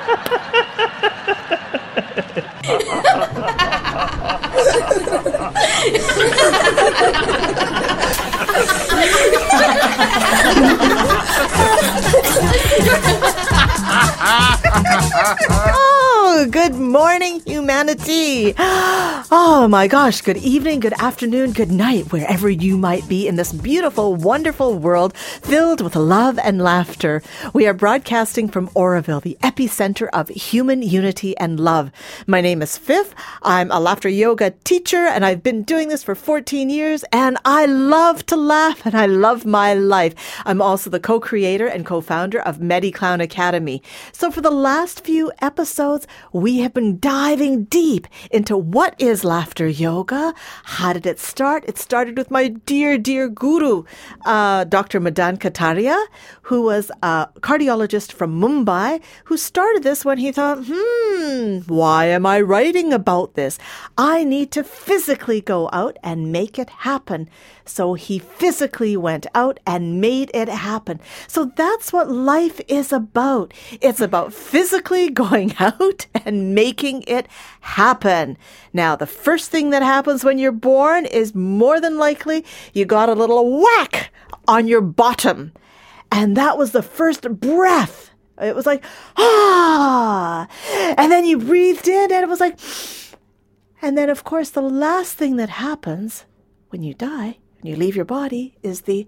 Oh, good morning, humanity. Oh my gosh, good evening, good afternoon, good night, wherever you might be in this beautiful, wonderful world filled with love and laughter. We are broadcasting from Oroville, the epicenter of human unity and love. My name is Fifth. I'm a laughter yoga teacher, and I've been doing this for 14 years, and I love to laugh, and I love my life. I'm also the co-creator and co-founder of MediClown Academy. So for the last few episodes, we have been diving deep into what is laughter yoga. How did it start? It started with my dear, dear guru, Dr. Madan Kataria, who was a cardiologist from Mumbai, who started this when he thought, why am I writing about this? I need to physically go out and make it happen. So he physically went out and made it happen. So that's what life is about. It's about physically going out and making it happen. Now, the first thing that happens when you're born is more than likely you got a little whack on your bottom. And that was the first breath. It was like, ah. And then you breathed in and it was like, and then, of course, the last thing that happens when you die, when you leave your body, is the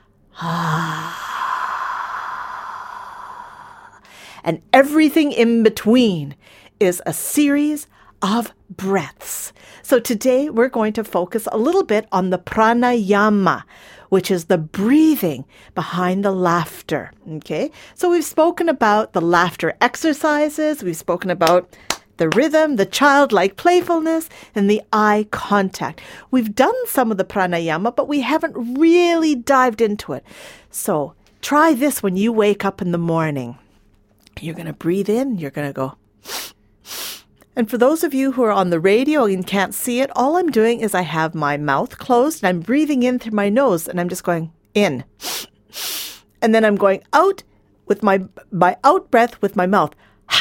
and everything in between is a series of breaths. So today we're going to focus a little bit on the pranayama, which is the breathing behind the laughter. Okay, so we've spoken about the laughter exercises. We've spoken about the rhythm, the childlike playfulness, and the eye contact. We've done some of the pranayama, but we haven't really dived into it. So try this when you wake up in the morning. You're going to breathe in, you're going to go. And for those of you who are on the radio and can't see it, all I'm doing is I have my mouth closed and I'm breathing in through my nose and I'm just going in. And then I'm going out with my out breath with my mouth.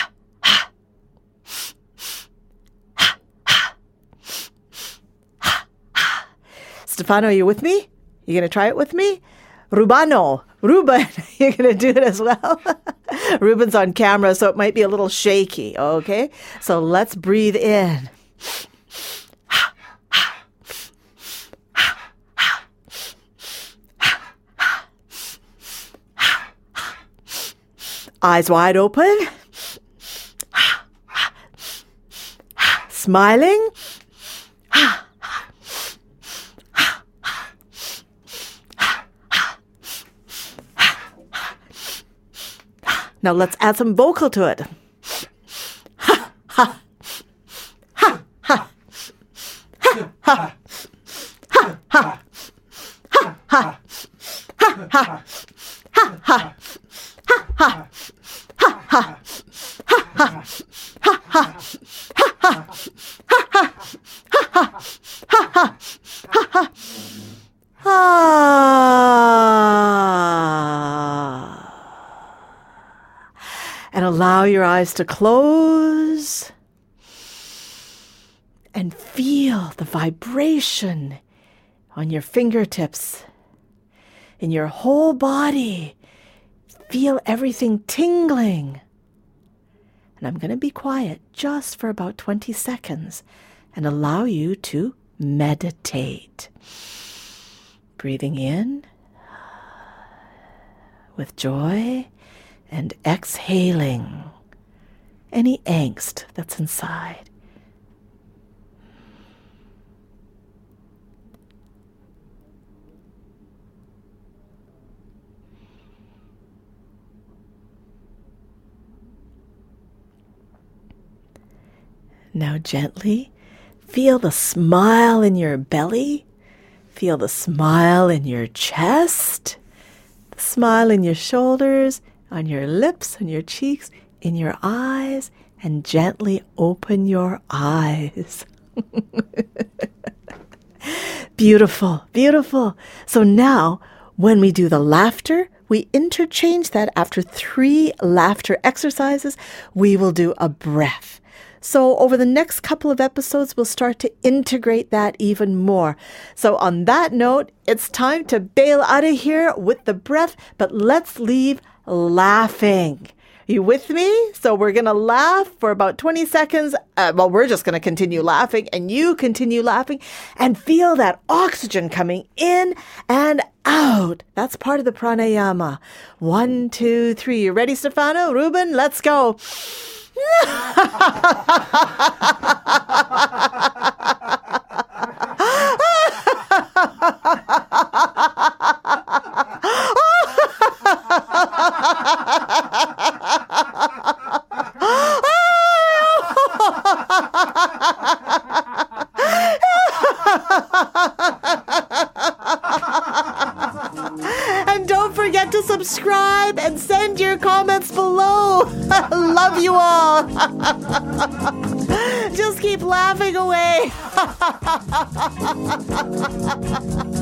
Stefano, are you with me? You going to try it with me? Ruben, you're going to do it as well? Ruben's on camera, so it might be a little shaky, okay? So let's breathe in. Eyes wide open. Smiling. Now let's add some vocal to it. Ha, ha, ha, ha, ha, ha, ha, ha, ha, ha, ha, ha, ha, ha, ha, and allow your eyes to close and feel the vibration on your fingertips, in your whole body. Feel everything tingling. And I'm going to be quiet just for about 20 seconds and allow you to meditate. Breathing in with joy and exhaling any angst that's inside. Now gently feel the smile in your belly. Feel the smile in your chest, the smile in your shoulders, on your lips, on your cheeks, in your eyes, and gently open your eyes. Beautiful, beautiful. So now, when we do the laughter, we interchange that after 3 laughter exercises, we will do a breath. So over the next couple of episodes, we'll start to integrate that even more. So on that note, it's time to bail out of here with the breath, but let's leave laughing. You with me? So we're going to laugh for about 20 seconds. We're just going to continue laughing, and you continue laughing and feel that oxygen coming in and out. That's part of the pranayama. 1, 2, 3. You ready, Stefano? Ruben, let's go. And don't forget to subscribe and send your comments below. Love you all. Just keep laughing away.